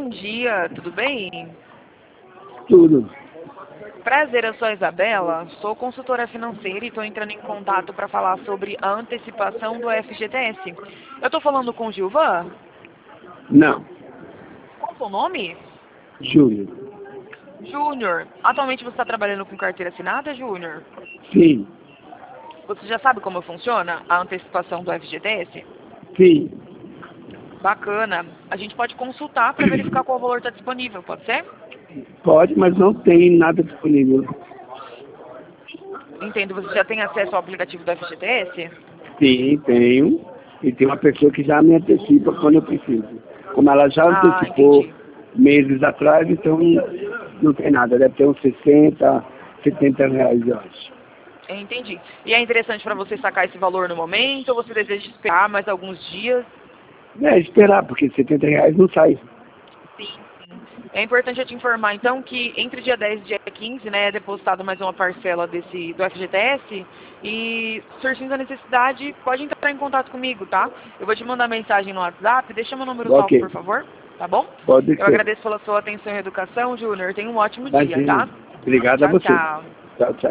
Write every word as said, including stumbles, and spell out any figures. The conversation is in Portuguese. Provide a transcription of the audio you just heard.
bom dia, tudo bem? Tudo. Prazer, eu sou a Isabela, sou consultora financeira e estou entrando em contato para falar sobre a antecipação do F G T S. Eu estou falando com o Gilvan? Não. Qual é o seu nome? Júnior. Júnior. Atualmente você está trabalhando com carteira assinada, Júnior? Sim. Você já sabe como funciona a antecipação do F G T S? Sim. Bacana. A gente pode consultar para verificar qual valor está disponível, pode ser? Pode, mas não tem nada disponível. Entendo. Você já tem acesso ao aplicativo do F G T S? Sim, tenho. E tem uma pessoa que já me antecipa quando eu preciso. Como ela já Ah, antecipou entendi. meses atrás, então não tem nada. Deve ter uns sessenta, setenta reais, eu acho. Entendi. E é interessante para você sacar esse valor no momento ou você deseja esperar mais alguns dias? É, esperar, porque setenta reais não sai. Sim, sim. É importante eu te informar, então, que entre dia dez e dia quinze, né, é depositado mais uma parcela desse, do F G T S e, surgindo a necessidade, pode entrar em contato comigo, tá? Eu vou te mandar mensagem no WhatsApp, deixa meu número salvo, Ok. por favor, tá bom? Pode Eu ser. agradeço pela sua atenção e educação, Júnior. Tenha um ótimo dia, Imagina. tá? Obrigado a Tchau, você. tchau. Tchau, tchau.